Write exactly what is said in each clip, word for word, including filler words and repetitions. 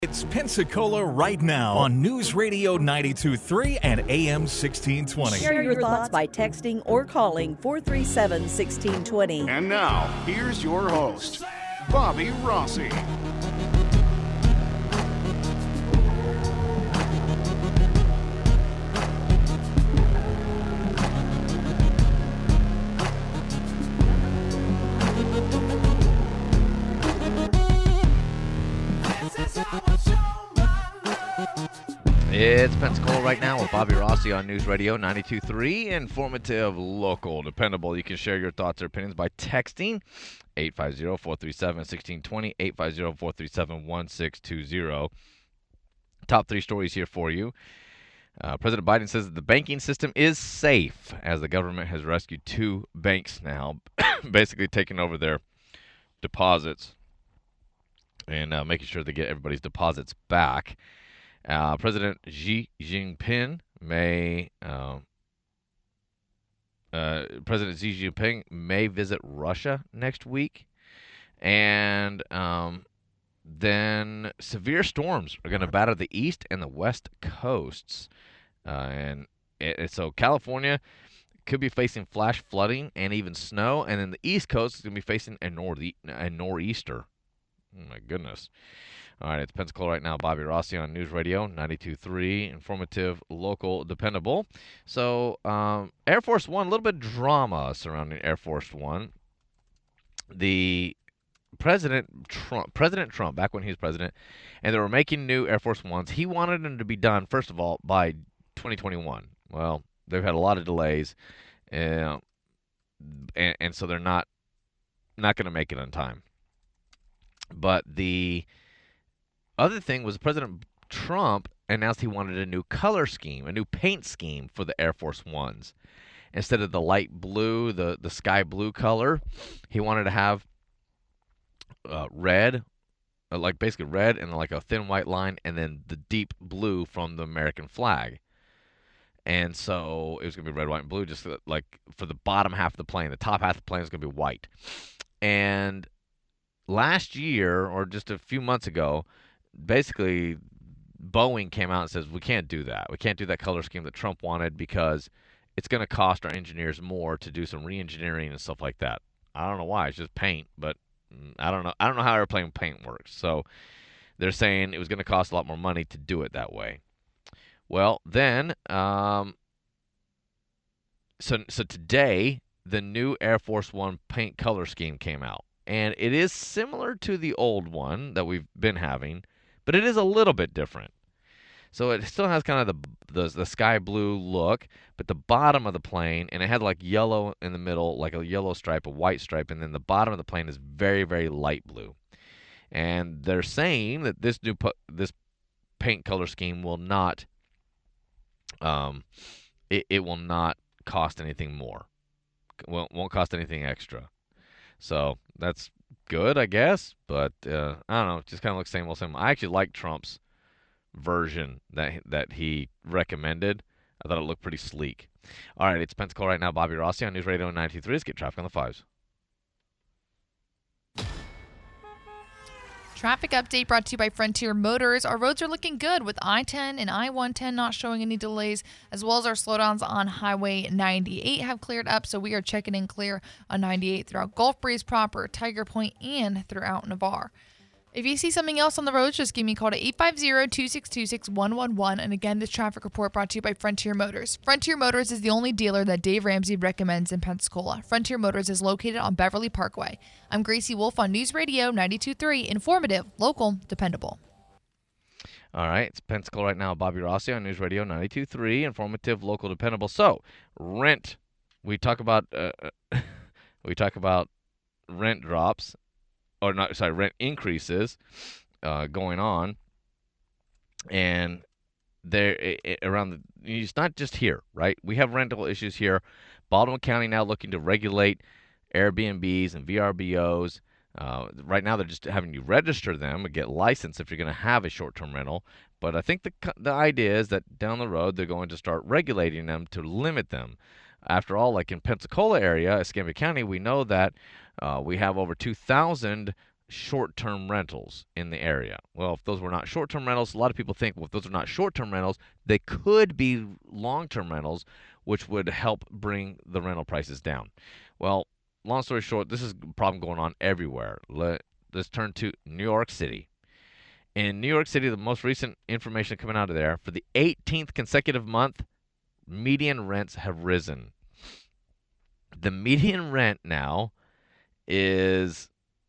It's Pensacola right now on News Radio ninety-two point three and A M sixteen twenty. Share your thoughts by texting or calling four three seven, one six two zero. And now, here's your host, Bobby Rossi. It's Pensacola right now with Bobby Rossi on News Radio ninety-two point three. Informative, local, dependable. You can share your thoughts or opinions by texting eight five zero, four three seven, one six two zero, eight five zero, four three seven, one six two zero. Top three stories here for you. Uh, President Biden says that the banking system is safe as the government has rescued two banks now, basically taking over their deposits and uh, making sure they get everybody's deposits back. Uh, President Xi Jinping may uh, uh, President Xi Jinping may visit Russia next week, and um, then severe storms are going to batter the east and the west coasts, uh, and it, it, so California could be facing flash flooding and even snow, and then the east coast is going to be facing a northe- a nor'easter. Oh my goodness. All right, it's Pensacola right now. Bobby Rossi on News Radio ninety-two point three. Informative, local, dependable. So, um, Air Force One, a little bit of drama surrounding Air Force One. The President Trump, President Trump, back when he was president, and they were making new Air Force Ones, he wanted them to be done, first of all, by twenty twenty-one. Well, they've had a lot of delays, uh, and, and so they're not, not going to make it on time. But the other thing was President Trump announced he wanted a new color scheme, a new paint scheme for the Air Force Ones. Instead of the light blue, the, the sky blue color, he wanted to have uh, red, uh, like basically red and like a thin white line, and then the deep blue from the American flag. And so it was going to be red, white, and blue, just like for the bottom half of the plane. The top half of the plane is going to be white. And last year, or just a few months ago, basically Boeing came out and says, we can't do that. We can't do that color scheme that Trump wanted because it's going to cost our engineers more to do some re-engineering and stuff like that. I don't know why. It's just paint, but I don't know. I don't know how airplane paint works. So they're saying it was going to cost a lot more money to do it that way. Well, then, um, so so today, the new Air Force One paint color scheme came out. And it is similar to the old one that we've been having, but it is a little bit different. So it still has kind of the, the the sky blue look, but the bottom of the plane, and it had like yellow in the middle, like a yellow stripe, a white stripe, and then the bottom of the plane is very, very light blue. And they're saying that this new pu- this paint color scheme will not, um, it, it will not cost anything more. Won't won't cost anything extra. So that's good, I guess, but uh, I don't know. It just kind of looks same old same. I actually like Trump's version that that he recommended. I thought it looked pretty sleek. All right, it's Pensacola right now. Bobby Rossi on News Radio ninety-two point three. Let's get traffic on the fives. Traffic update brought to you by Frontier Motors. Our roads are looking good with I ten and I one ten not showing any delays, as well as our slowdowns on Highway ninety-eight have cleared up, so we are checking in clear on ninety-eight throughout Gulf Breeze proper, Tiger Point, and throughout Navarre. If you see something else on the roads, just give me a call to eight five zero, two six two, six one one one. And again, this traffic report brought to you by Frontier Motors. Frontier Motors is the only dealer that Dave Ramsey recommends in Pensacola. Frontier Motors is located on Beverly Parkway. I'm Gracie Wolf on News Radio ninety-two point three. Informative, local, dependable. All right, it's Pensacola right now. Bobby Rossi on News Radio ninety-two point three. Informative, local, dependable. So, rent. We talk about uh, we talk about rent drops. Or not, sorry, rent increases uh, going on, and there it, around the. It's not just here, right? We have rental issues here. Baldwin County now looking to regulate Airbnbs and V R B Os. Uh, right now, they're just having you register them and get licensed if you're going to have a short-term rental. But I think the the idea is that down the road they're going to start regulating them to limit them. After all, like in Pensacola area, Escambia County, we know that uh, we have over two thousand short-term rentals in the area. Well, if those were not short-term rentals, a lot of people think, well, if those are not short-term rentals, they could be long-term rentals, which would help bring the rental prices down. Well, long story short, this is a problem going on everywhere. Let, let's turn to New York City. In New York City, the most recent information coming out of there, for the eighteenth consecutive month, median rents have risen. The median rent now is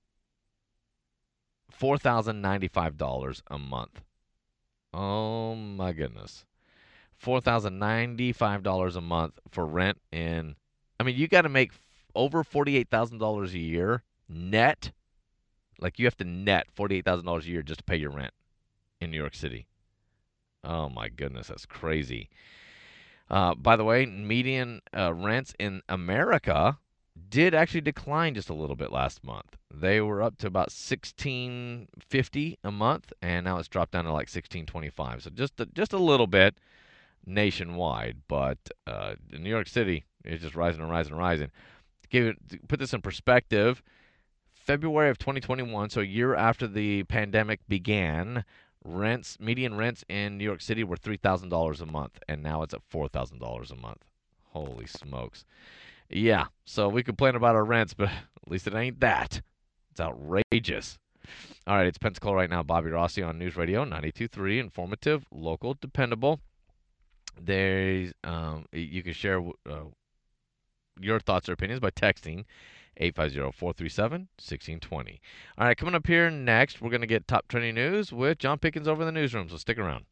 four thousand ninety-five dollars a month. Oh my goodness. four thousand ninety-five dollars a month for rent in, I mean, you got to make over forty-eight thousand dollars a year net. Like you have to net forty-eight thousand dollars a year just to pay your rent in New York City. Oh my goodness, that's crazy. Uh, by the way, median uh, rents in America did actually decline just a little bit last month. They were up to about sixteen fifty a month, and now it's dropped down to like sixteen twenty-five. So just a, just a little bit nationwide, but uh, in New York City, it's just rising and rising and rising. To give it, to put this in perspective, February of twenty twenty-one, so a year after the pandemic began, rents, median rents in New York City were three thousand dollars a month, and now it's at four thousand dollars a month. Holy smokes. Yeah, so we complain about our rents, but at least it ain't that. It's outrageous. All right, it's Pensacola right now. Bobby Rossi on News Radio ninety-two point three, informative, local, dependable. There's, um, you can share uh, your thoughts or opinions by texting eight five zero, four three seven, one six two zero. All right, coming up here next, we're going to get top trending news with John Pickens over in the newsroom, so stick around.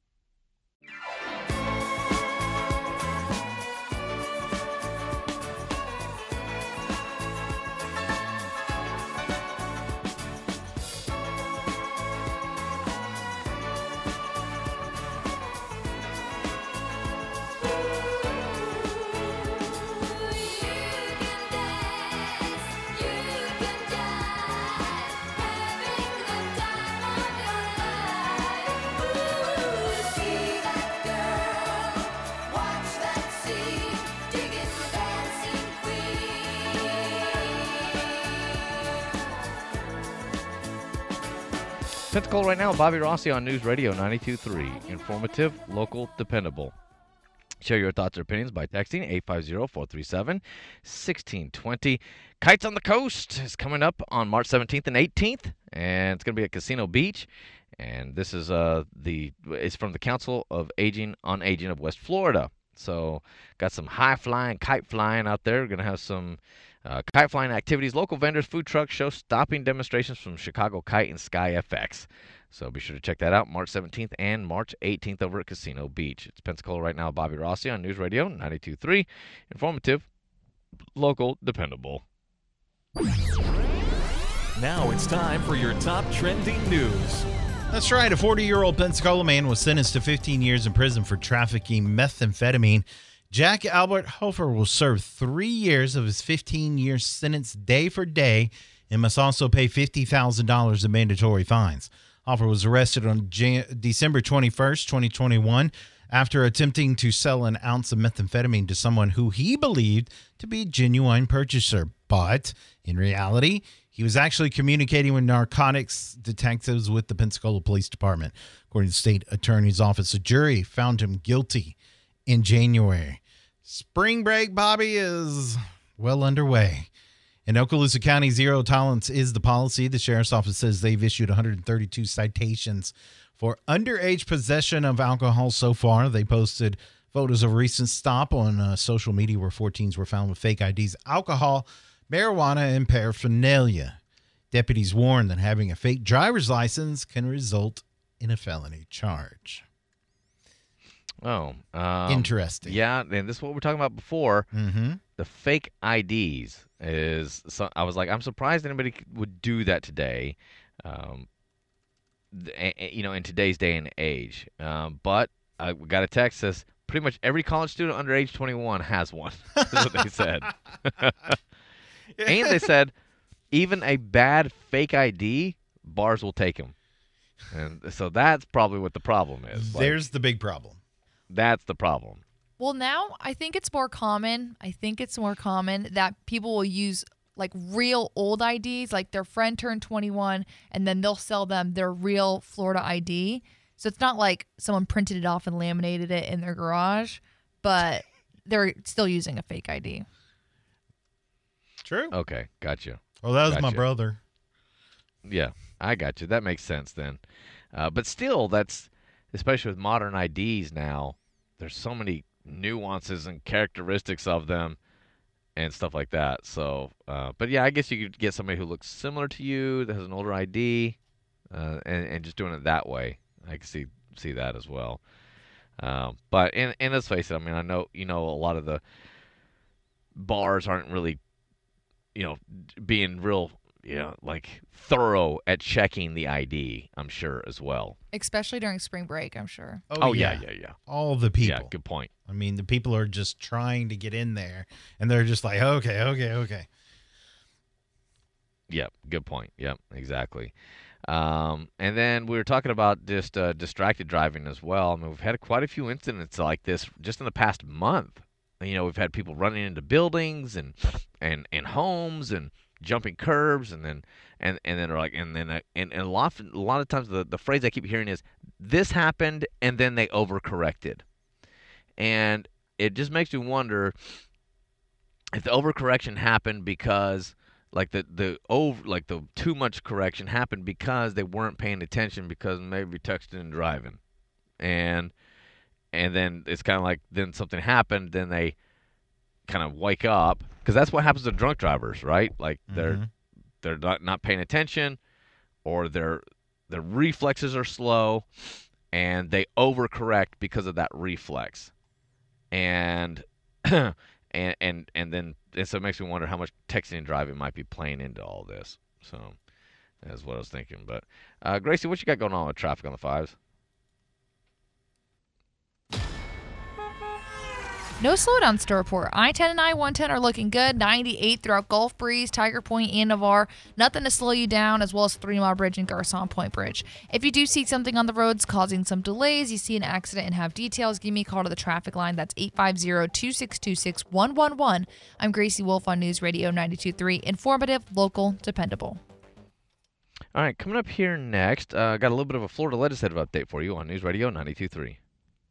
Pensacola right now, Bobby Rossi on News Radio ninety-two point three. Informative, local, dependable. Share your thoughts or opinions by texting eight five zero, four three seven, one six two zero. Kites on the Coast is coming up on March seventeenth and eighteenth, and it's going to be at Casino Beach. And this is uh the it's from the Council of Aging on Aging of West Florida. So got some high flying, kite flying out there. We're going to have some Uh, kite flying activities, local vendors, food trucks, show stopping demonstrations from Chicago Kite and Sky F X. So be sure to check that out March seventeenth and March eighteenth over at Casino Beach. It's Pensacola right now. Bobby Rossi on News Radio ninety-two point three. Informative, local, dependable. Now it's time for your top trending news. That's right. A forty-year-old Pensacola man was sentenced to fifteen years in prison for trafficking methamphetamine. Jack Albert Hofer will serve three years of his fifteen-year sentence day for day and must also pay fifty thousand dollars in mandatory fines. Hofer was arrested on Jan- December twenty-first, twenty twenty-one, after attempting to sell an ounce of methamphetamine to someone who he believed to be a genuine purchaser. But in reality, he was actually communicating with narcotics detectives with the Pensacola Police Department. According to the state attorney's office, a jury found him guilty in January. Spring break, Bobby, is well underway. In Okaloosa County, zero tolerance is the policy. The sheriff's office says they've issued one hundred thirty-two citations for underage possession of alcohol so far. They posted photos of a recent stop on uh, social media where fourteens were found with fake I Ds, alcohol, marijuana, and paraphernalia. Deputies warn that having a fake driver's license can result in a felony charge. Oh, um, interesting. Yeah, and this is what we were talking about before. Mm-hmm. The fake I Ds is. So, I was like, I'm surprised anybody would do that today. Um, th- you know, in today's day and age. Um, but I got a text that says pretty much every college student under age twenty-one has one. That's what they said. And they said even a bad fake I D, bars will take them. And so that's probably what the problem is. Like, there's the big problem. That's the problem. Well, now I think it's more common. I think it's more common that people will use like real old I Ds, like their friend turned twenty-one and then they'll sell them their real Florida I D. So it's not like someone printed it off and laminated it in their garage, but they're still using a fake I D. True. Okay, gotcha. Well, that was my Gotcha. brother. Yeah, I got you. That makes sense then. Uh, but still, that's, especially with modern I Ds now, there's so many nuances and characteristics of them and stuff like that. So, uh, but yeah, I guess you could get somebody who looks similar to you that has an older I D, uh, and, and just doing it that way. I can see see that as well. Um, but and and let's face it, I mean, I know you know a lot of the bars aren't really, you know, being real, you know, like thorough at checking the I D. I'm sure as well. Especially during spring break, I'm sure. Oh, yeah, yeah, yeah. All the people. Yeah, good point. I mean, the people are just trying to get in there, and they're just like, okay, okay, okay. Yep, good point. Yep, exactly. Um, and then we were talking about just uh, distracted driving as well. I mean, we've had quite a few incidents like this just in the past month. You know, we've had people running into buildings and and, and homes and jumping curbs, and then and and then like and then uh, and, and a lot of, a lot of times the the phrase I keep hearing is this happened and then they overcorrected, and it just makes me wonder if the overcorrection happened because like the the over like the too much correction happened because they weren't paying attention because maybe texting and driving, and and then it's kind of like then something happened, then they kind of wake up, because that's what happens to drunk drivers, right? Like they're Mm-hmm. they're not, not paying attention, or their their reflexes are slow, and they overcorrect because of that reflex, and and and and then and so it makes me wonder how much texting and driving might be playing into all this. So that's what I was thinking. But uh, Gracie, what you got going on with traffic on the fives? No slowdowns to report. I ten and I one ten are looking good. ninety-eight throughout Gulf Breeze, Tiger Point, and Navarre. Nothing to slow you down, as well as Three Mile Bridge and Garcon Point Bridge. If you do see something on the roads causing some delays, you see an accident and have details, give me a call to the traffic line. That's eight five zero, two six two, six one one one. I'm Gracie Wolf on News Radio ninety-two point three. Informative, local, dependable. All right, coming up here next, uh, got a little bit of a Florida legislative update for you on News Radio ninety-two point three.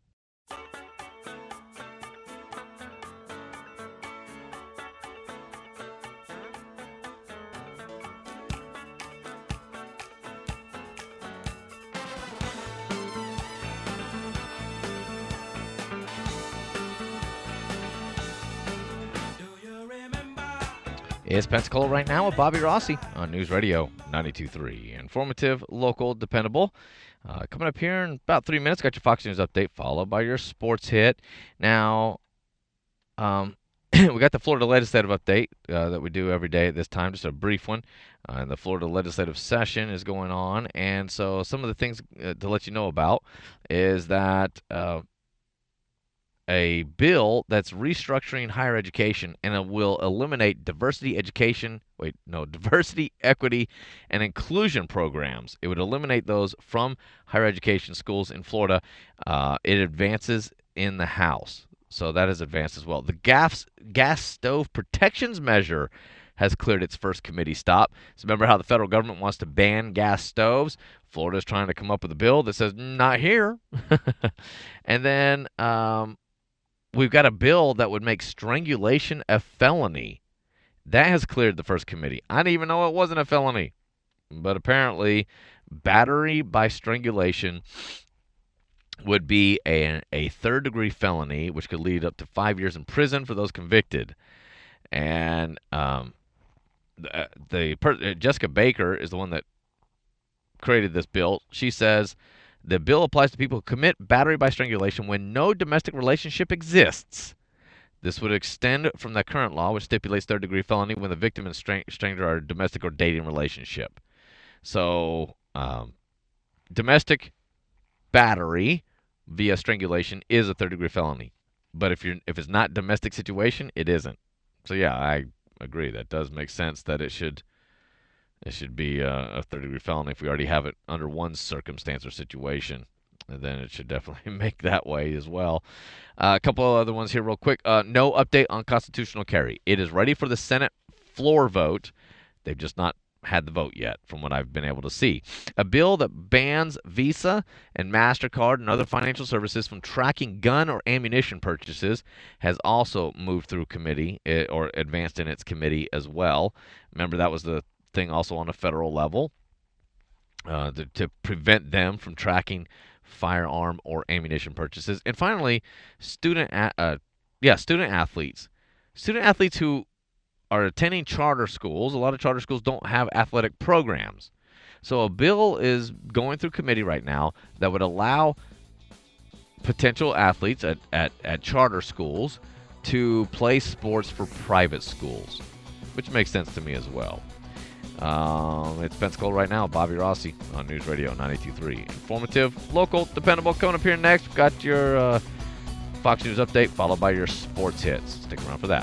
It's Pensacola right now with Bobby Rossi on News Radio ninety-two point three. Informative, local, dependable. Uh, coming up here in about three minutes, got your Fox News update, followed by your sports hit. Now, um, we got the Florida legislative update uh, that we do every day at this time, just a brief one. Uh, and the Florida legislative session is going on. And so some of the things uh, to let you know about is that uh, a bill that's restructuring higher education, and it will eliminate diversity education, wait, no, diversity, equity, and inclusion programs. It would eliminate those from higher education schools in Florida. Uh, it advances in the House, so that is advanced as well. The gas, gas stove protections measure has cleared its first committee stop. So remember how the federal government wants to ban gas stoves? Florida's trying to come up with a bill that says, not here. And then um, we've got a bill that would make strangulation a felony. That has cleared the first committee. I didn't even know it wasn't a felony. But apparently, battery by strangulation would be a, a third-degree felony, which could lead up to five years in prison for those convicted. And um, the, the per, Jessica Baker is the one that created this bill. She says, the bill applies to people who commit battery by strangulation when no domestic relationship exists. This would extend from the current law, which stipulates third-degree felony when the victim and stra- stranger are a domestic or dating relationship. So, um, domestic battery via strangulation is a third-degree felony. But if you're if it's not domestic situation, it isn't. So yeah, I agree. That does make sense that it should it should be a, a third-degree felony if we already have it under one circumstance or situation. And then it should definitely make that way as well. Uh, a couple of other ones here real quick. Uh, no update on constitutional carry. It is ready for the Senate floor vote. They've just not had the vote yet, from what I've been able to see. A bill that bans Visa and MasterCard and other financial services from tracking gun or ammunition purchases has also moved through committee eh, or advanced in its committee as well. Remember, that was the thing also on a federal level uh, to, to prevent them from tracking firearm or ammunition purchases. And finally, student a- uh, yeah, student athletes. Student athletes who are attending charter schools. A lot of charter schools don't have athletic programs. So a bill is going through committee right now that would allow potential athletes at, at, at charter schools to play sports for private schools, which makes sense to me as well. Um, it's Pensacola right now. Bobby Rossi on News Radio ninety-two point three. Informative, local, dependable. Coming up here next, we've got your uh, Fox News update, followed by your sports hits. Stick around for that.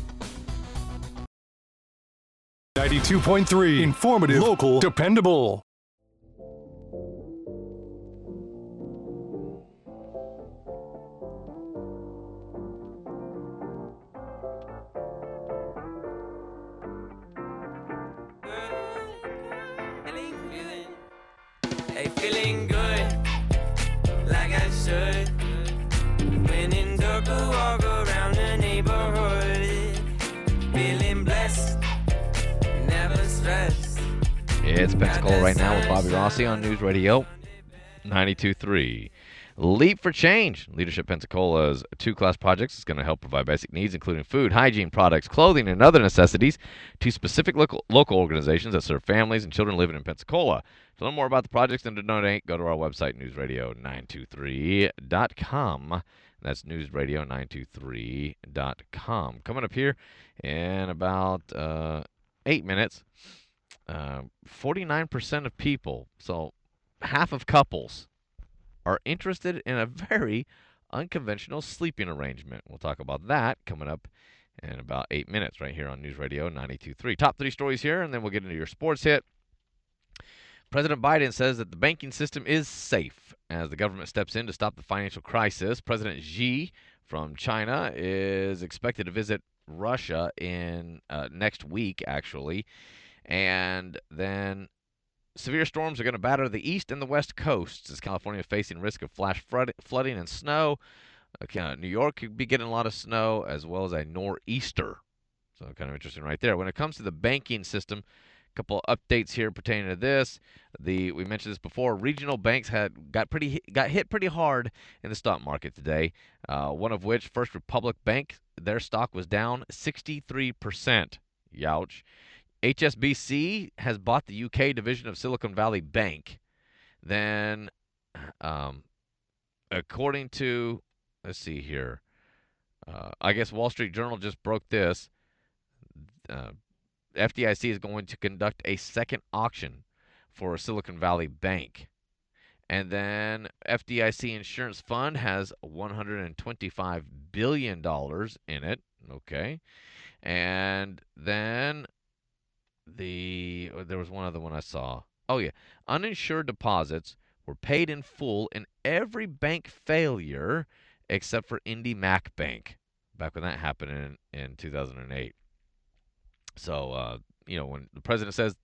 ninety-two point three. Informative, local, dependable. Hey, feeling good, like I should. When in dark, walk around the neighborhood. Feeling blessed, never stressed. It's Pensacola right now with Bobby Rossi on News Radio ninety-two point three. Leap for Change. Leadership Pensacola's two-class projects is going to help provide basic needs, including food, hygiene products, clothing, and other necessities to specific local, local organizations that serve families and children living in Pensacola. To learn more about the projects and to donate, go to our website, news radio nine two three dot com. That's news radio nine two three dot com. Coming up here in about uh, eight minutes, uh, forty-nine percent of people, so half of couples, are interested in a very unconventional sleeping arrangement. We'll talk about that coming up in about eight minutes right here on News Radio ninety-two point three. Top three stories here, and then we'll get into your sports hit. President Biden says that the banking system is safe as the government steps in to stop the financial crisis. President Xi from China is expected to visit Russia in uh, next week, actually. And then severe storms are going to batter the east and the west coasts as California is facing risk of flash flood- flooding and snow. Uh, New York could be getting a lot of snow, as well as a nor'easter. So kind of interesting right there. When it comes to the banking system, a couple of updates here pertaining to this. The we mentioned this before. Regional banks had got pretty got hit pretty hard in the stock market today. Uh, one of which, First Republic Bank, their stock was down sixty-three percent. Youch. H S B C has bought the U K division of Silicon Valley Bank. Then, um, according to, let's see here, uh, I guess Wall Street Journal just broke this. Uh, F D I C is going to conduct a second auction for Silicon Valley Bank. And then F D I C Insurance Fund has one hundred twenty-five billion dollars in it. Okay. And then the there was one other one I saw. Oh, yeah. Uninsured deposits were paid in full in every bank failure except for IndyMac Bank, back when that happened in, in two thousand eight. So, uh, you know, when the president says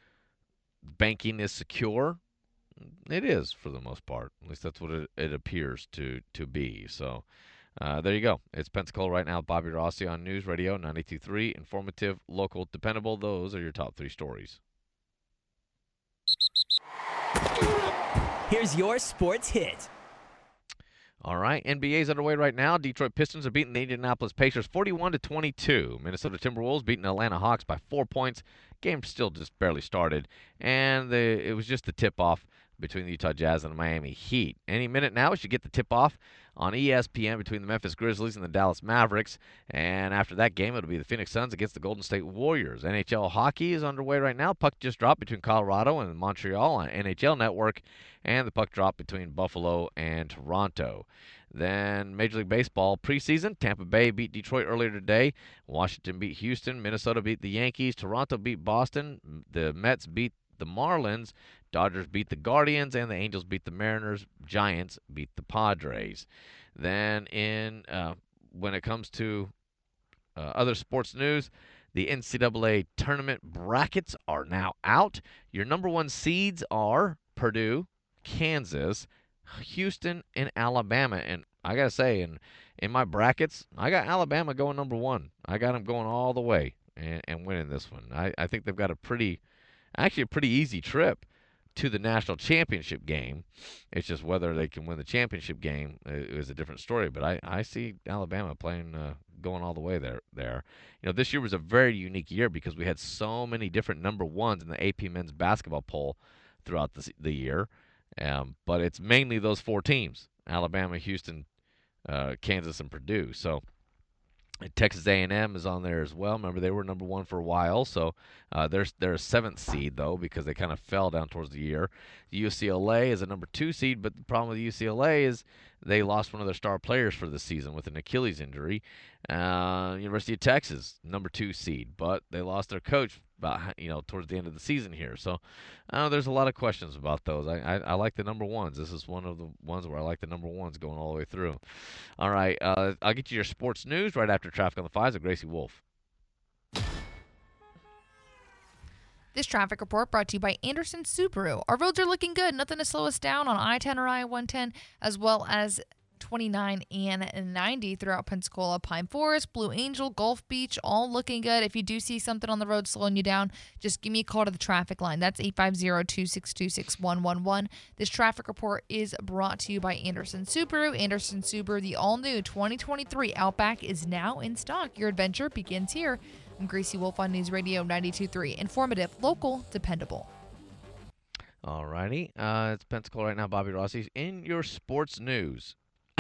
banking is secure, it is for the most part. At least that's what it, it appears to, to be. So, uh, there you go. It's Pensacola right now. Bobby Rossi on News Radio ninety-two point three. Informative, local, dependable. Those are your top three stories. Here's your sports hit. All right, N B A is underway right now. Detroit Pistons are beating the Indianapolis Pacers forty-one to twenty-two. Minnesota Timberwolves beating Atlanta Hawks by four points. Game still just barely started, and the, it was just the tip-off between the Utah Jazz and the Miami Heat. Any minute now, we should get the tip-off on E S P N between the Memphis Grizzlies and the Dallas Mavericks. And after that game, it'll be the Phoenix Suns against the Golden State Warriors. N H L hockey is underway right now. Puck just dropped between Colorado and Montreal on N H L Network, and the puck dropped between Buffalo and Toronto. Then Major League Baseball preseason. Tampa Bay beat Detroit earlier today. Washington beat Houston. Minnesota beat the Yankees. Toronto beat Boston. The Mets beat the Marlins. Dodgers beat the Guardians, and the Angels beat the Mariners. Giants beat the Padres. Then in uh, when it comes to uh, other sports news, The N C double A tournament brackets are now out. Your number one seeds are Purdue, Kansas, Houston, and Alabama. And I got to say, in, in my brackets, I got Alabama going number one. I got them going all the way and, and winning this one. I, I think they've got a pretty, actually a pretty easy trip to the national championship game. It's just whether they can win the championship game is a different story. But I, I see Alabama playing, uh, going all the way there. There, you know, this year was a very unique year because we had so many different number ones in the A P men's basketball poll throughout the the year. Um, but it's mainly those four teams: Alabama, Houston, uh, Kansas, and Purdue. So Texas A and M is on there as well. Remember, they were number one for a while, so uh, they're they're a seventh seed though because they kind of fell down towards the year. U C L A is a number two seed, but the problem with U C L A is they lost one of their star players for the season with an Achilles injury. Uh, University of Texas, number two seed, but they lost their coach about you know towards the end of the season here. So uh, there's a lot of questions about those. I, I I like the number ones. This is one of the ones where I like the number ones going all the way through. All right, uh, I'll get you your sports news right after Traffic on the Fives with Gracie Wolf. This traffic report brought to you by Anderson Subaru. Our roads are looking good. Nothing to slow us down on I ten or I one ten, as well as twenty-nine and ninety throughout Pensacola, Pine Forest, Blue Angel, Gulf Beach, all looking good. If you do see something on the road slowing you down, just give me a call to the traffic line. That's eight five zero, two six two, six one one one. This traffic report is brought to you by Anderson Subaru. Anderson Subaru, the all-new twenty twenty-three Outback is now in stock. Your adventure begins here. I'm Gracie Wolf on News Radio ninety-two point three. Informative, local, dependable. All righty. Uh, it's Pensacola right now. Bobby Rossi. In your sports news,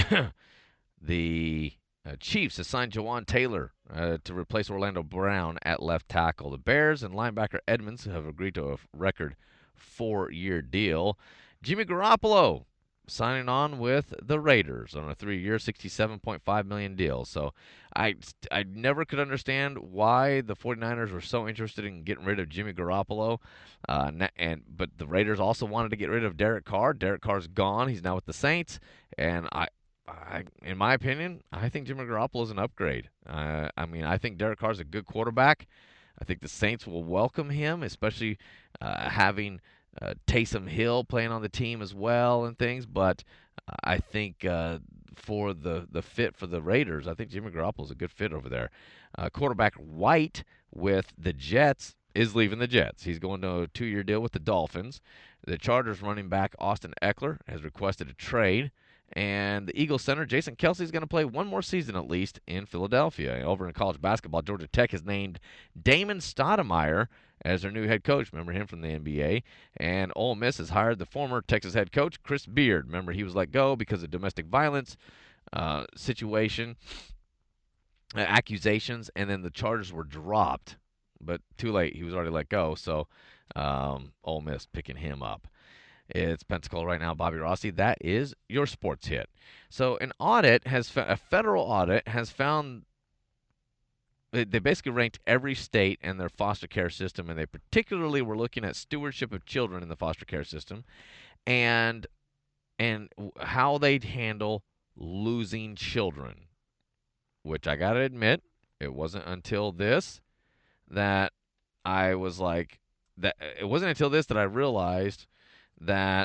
the uh, Chiefs assigned Jawan Taylor uh, to replace Orlando Brown at left tackle. The Bears and linebacker Edmonds have agreed to a record four-year deal. Jimmy Garoppolo signing on with the Raiders on a three-year, sixty-seven point five million dollars deal. So I, I never could understand why the 49ers were so interested in getting rid of Jimmy Garoppolo. Uh, and But the Raiders also wanted to get rid of Derek Carr. Derek Carr's gone. He's now with the Saints. And I, I in my opinion, I think Jimmy Garoppolo is an upgrade. Uh, I mean, I think Derek Carr's a good quarterback. I think the Saints will welcome him, especially uh, having – Uh, Taysom Hill playing on the team as well and things, but I think uh, for the, the fit for the Raiders, I think Jimmy Garoppolo is a good fit over there. Uh, quarterback White with the Jets is leaving the Jets. He's going to a two-year deal with the Dolphins. The Chargers running back Austin Eckler has requested a trade, and the Eagles center Jason Kelce is going to play one more season at least in Philadelphia. Over in college basketball, Georgia Tech has named Damon Stoudemire as their new head coach. Remember him from the N B A. And Ole Miss has hired the former Texas head coach, Chris Beard. Remember, he was let go because of domestic violence uh, situation, uh, accusations, and then the charges were dropped. But too late. He was already let go, so um, Ole Miss picking him up. It's Pensacola right now, Bobby Rossi. That is your sports hit. So an audit has, a federal audit has found, they basically ranked every state and their foster care system, and they particularly were looking at stewardship of children in the foster care system and and how they'd handle losing children, which I got to admit, it wasn't until this that I was like, that it wasn't until this that I realized that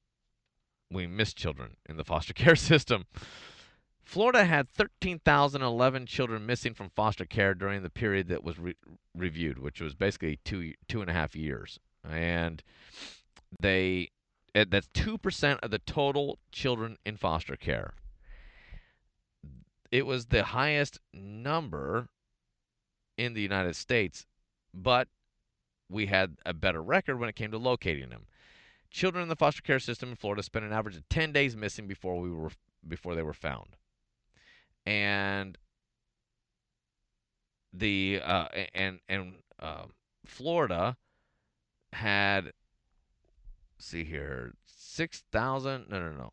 we miss children in the foster care system. Florida had thirteen thousand eleven children missing from foster care during the period that was re- reviewed, which was basically two two and a half years. And they that's two percent of the total children in foster care. It was the highest number in the United States, but we had a better record when it came to locating them. Children in the foster care system in Florida spent an average of ten days missing before we were before they were found. And the uh, and and uh, Florida had, see here, six thousand. No, no, no.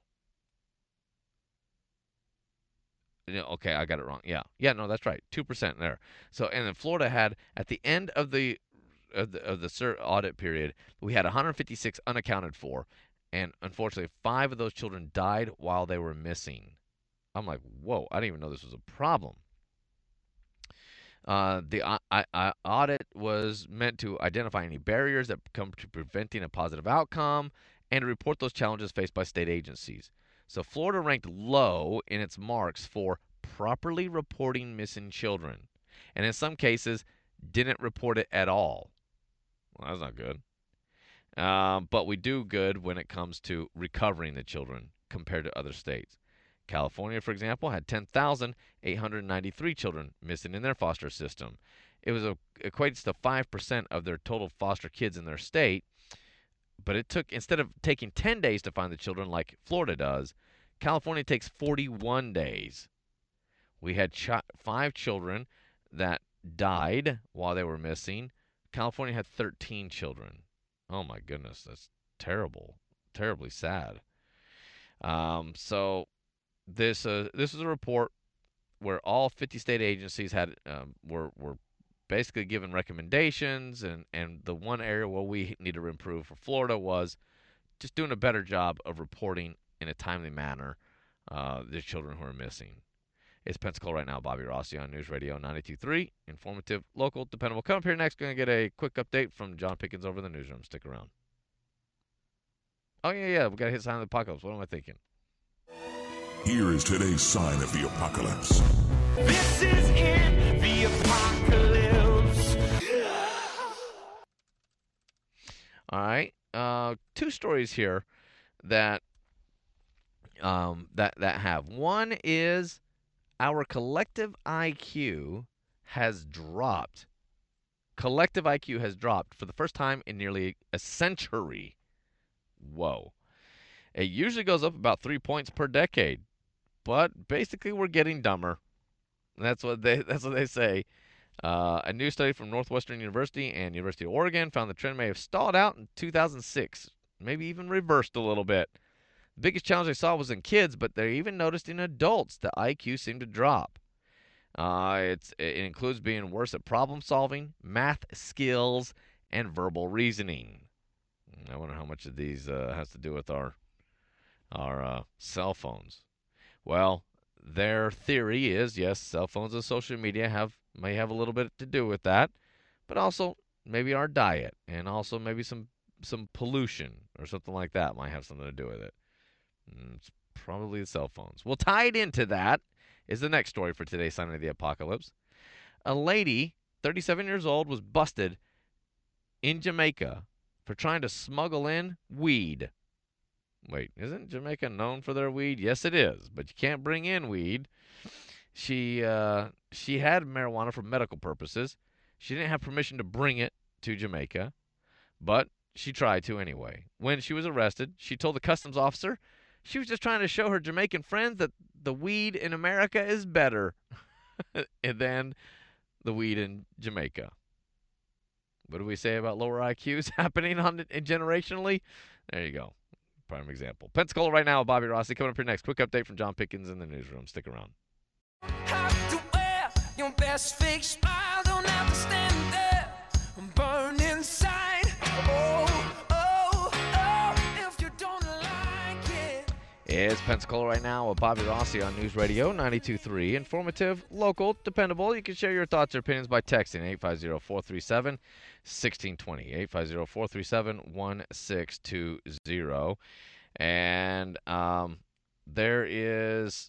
No, okay, I got it wrong. Yeah, yeah, no, that's right, two percent there. So, and then Florida had at the end of the of the, of the cert audit period, we had one hundred fifty-six unaccounted for, and unfortunately, five of those children died while they were missing. I'm like, whoa, I didn't even know this was a problem. Uh, the I, I, I audit was meant to identify any barriers that come to preventing a positive outcome and to report those challenges faced by state agencies. So Florida ranked low in its marks for properly reporting missing children, and in some cases didn't report it at all. Well, that's not good. Uh, but we do good when it comes to recovering the children compared to other states. California, for example, had ten thousand eight hundred ninety-three children missing in their foster system. It was a, equates to five percent of their total foster kids in their state. But it took, instead of taking ten days to find the children like Florida does, California takes forty-one days. We had ch- five children that died while they were missing. California had thirteen children. Oh my goodness, that's terrible, terribly sad. Um, so this uh, this is a report where all fifty state agencies had um, were were basically given recommendations, and and the one area where we need to improve for Florida was just doing a better job of reporting in a timely manner uh, the children who are missing. It's Pensacola Right Now. Bobby Rossi on News Radio ninety-two point three. Informative, local, dependable. Come up here next. Going to get a quick update from John Pickens over in the newsroom. Stick around. Oh, yeah, yeah. We got to hit sign of the apocalypse. What am I thinking? Here is today's sign of the apocalypse. This is in the apocalypse. All right. Uh, two stories here that um, that that have. One is our collective I Q has dropped. Collective I Q has dropped for the first time in nearly a century. Whoa. It usually goes up about three points per decade, but basically we're getting dumber. That's what they that's what they say. Uh, a new study from Northwestern University and University of Oregon found the trend may have stalled out in two thousand six, maybe even reversed a little bit. The biggest challenge they saw was in kids, but they even noticed in adults the I Q seemed to drop. Uh, it's, it includes being worse at problem solving, math skills, and verbal reasoning. I wonder how much of these uh, has to do with our our uh, cell phones. Well, their theory is, yes, cell phones and social media have may have a little bit to do with that, but also maybe our diet, and also maybe some some pollution or something like that might have something to do with it. It's probably the cell phones. Well, tied into that is the next story for today's Sign of the Apocalypse. A lady, thirty-seven years old, was busted in Jamaica for trying to smuggle in weed. Wait, isn't Jamaica known for their weed? Yes, it is, but you can't bring in weed. She uh, she had marijuana for medical purposes. She didn't have permission to bring it to Jamaica, but she tried to anyway. When she was arrested, she told the customs officer she was just trying to show her Jamaican friends that the weed in America is better than the weed in Jamaica. What do we say about lower I Qs happening on it generationally? There you go. Prime example. Pensacola Right Now, Bobby Rossi. Coming up here next. Quick update from John Pickens in the newsroom. Stick around. Have to wear your best fake smile. Don't have to stand there and burn inside. Oh, oh, oh, if you don't like it. It's Pensacola Right Now with Bobby Rossi on News Radio ninety-two point three. Informative, local, dependable. You can share your thoughts or opinions by texting eight five zero, four three seven, one six two zero. eight five zero, four three seven, one six two zero. And um, there is,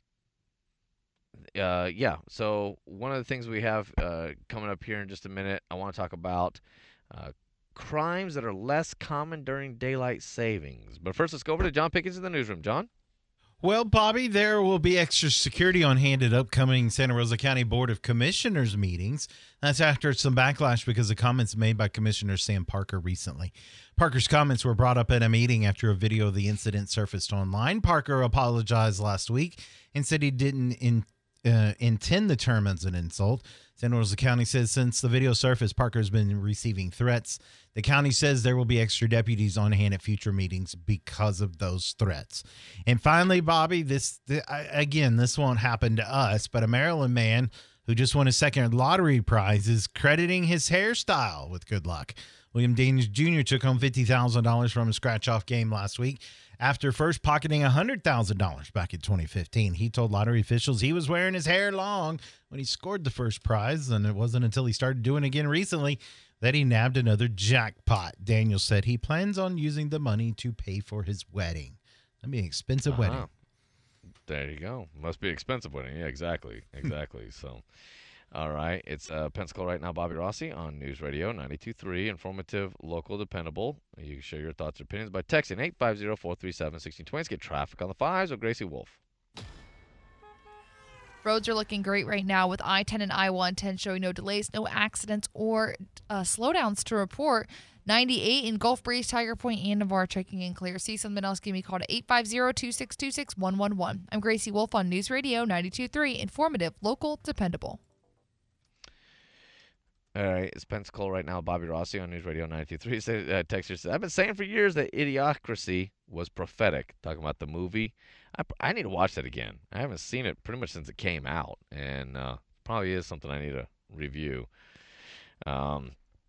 uh, yeah, so one of the things we have uh, coming up here in just a minute, I want to talk about uh, crimes that are less common during daylight savings. But first, let's go over to John Pickens in the newsroom. John? Well, Bobby, there will be extra security on hand at upcoming Santa Rosa County Board of Commissioners meetings. That's after some backlash because of comments made by Commissioner Sam Parker recently. Parker's comments were brought up at a meeting after a video of the incident surfaced online. Parker apologized last week and said he didn't in, uh, intend the term as an insult. Santa Rosa County says since the video surfaced, Parker has been receiving threats. The county says there will be extra deputies on hand at future meetings because of those threats. And finally, Bobby, this the, I, again, this won't happen to us, but a Maryland man who just won his second lottery prize is crediting his hairstyle with good luck. William Daines Junior took home fifty thousand dollars from a scratch-off game last week after first pocketing one hundred thousand dollars back in twenty fifteen. He told lottery officials he was wearing his hair long when he scored the first prize, and it wasn't until he started doing it again recently that he nabbed another jackpot. Daniel said he plans on using the money to pay for his wedding. That'd be an expensive Uh-huh. wedding. There you go. Must be expensive wedding. Yeah, exactly. Exactly. So, all right. It's uh, Pensacola right now. Bobby Rossi on News Radio ninety-two point three. Informative, local, dependable. You can share your thoughts or opinions by texting eight five zero, four three seven, one six two zero. Let's get traffic on the fives with Gracie Wolf. Roads are looking great right now with I ten and I one ten showing no delays, no accidents or uh, slowdowns to report. ninety-eight in Gulf Breeze, Tiger Point, and Navarre checking in clear. See something else? Give me a call to eight five zero, two six two, six one one one. I'm Gracie Wolf on News Radio ninety-two point three. Informative, local, dependable. All right, it's Pensacola right now. Bobby Rossi on News Radio ninety-two point three. Say, uh, Texter says, I've been saying for years that Idiocracy was prophetic. Talking about the movie. I, I need to watch that again. I haven't seen it pretty much since it came out. And uh, probably is something I need to review. Um,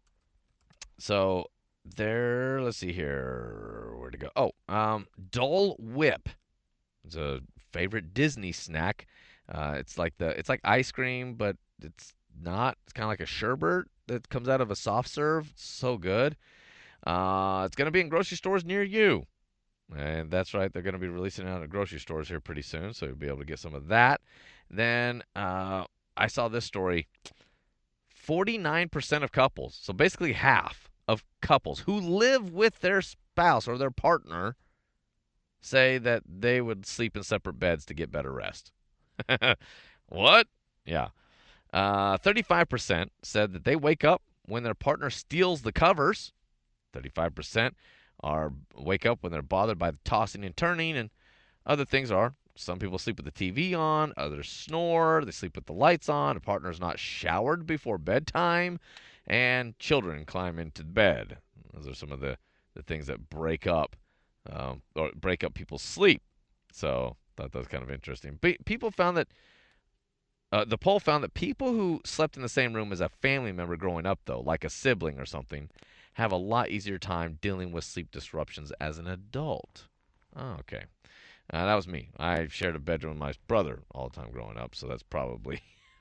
so there, let's see here. Where to go? Oh, um, Dole Whip. It's a favorite Disney snack. Uh, it's like the it's like ice cream, but it's not. It's kind of like a sherbet that comes out of a soft serve. It's so good. Uh, it's going to be in grocery stores near you. And that's right. They're going to be releasing it out at grocery stores here pretty soon, so you'll be able to get some of that. Then uh, I saw this story. forty-nine percent of couples, so basically half of couples who live with their spouse or their partner, say that they would sleep in separate beds to get better rest. What? Yeah. Uh, thirty-five percent said that they wake up when their partner steals the covers. thirty-five percent are wake up when they're bothered by the tossing and turning, and other things are some people sleep with the T V on, others snore, they sleep with the lights on, a partner's not showered before bedtime, and children climb into bed. Those are some of the, the things that break up um, or break up people's sleep. So I thought that was kind of interesting. But people found that Uh, the poll found that people who slept in the same room as a family member growing up, though, like a sibling or something, have a lot easier time dealing with sleep disruptions as an adult. Oh, okay. Uh, that was me. I shared a bedroom with my brother all the time growing up, so that's probably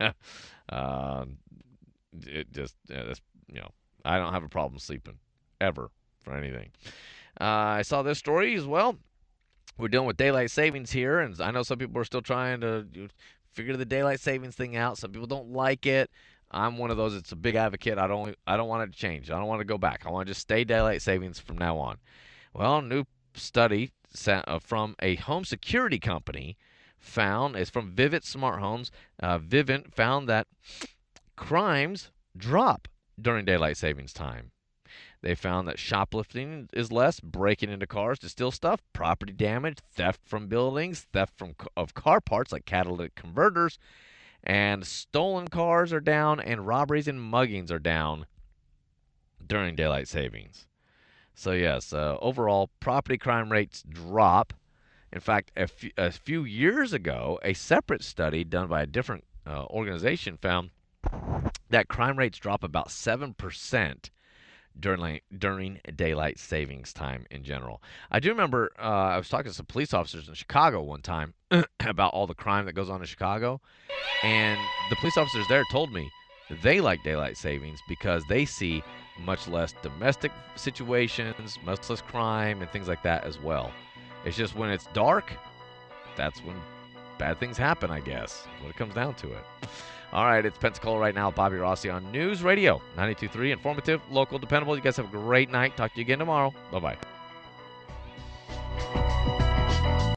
uh, it. Just yeah, that's, you know, I don't have a problem sleeping ever for anything. Uh, I saw this story as well. We're dealing with daylight savings here, and I know some people are still trying to figure the daylight savings thing out. Some people don't like it. I'm one of those that's a big advocate. I don't I don't want it to change. I don't want to go back. I want to just stay daylight savings from now on. Well, a new study from a home security company found, it's from Vivint Smart Homes. Uh, Vivint found that crimes drop during daylight savings time. They found that shoplifting is less, breaking into cars to steal stuff, property damage, theft from buildings, theft from of car parts like catalytic converters, and stolen cars are down, and robberies and muggings are down during daylight savings. So yes, uh, overall property crime rates drop. In fact, a, f- a few years ago, a separate study done by a different uh, organization found that crime rates drop about seven percent during during daylight savings time in general. I do remember uh, I was talking to some police officers in Chicago one time about all the crime that goes on in Chicago, and the police officers there told me they like daylight savings because they see much less domestic situations, much less crime, and things like that as well. It's just when it's dark, that's when bad things happen, I guess, when it comes down to it. All right, it's Pensacola right now. Bobby Rossi on News Radio ninety-two point three. Informative, local, dependable. You guys have a great night. Talk to you again tomorrow. Bye-bye.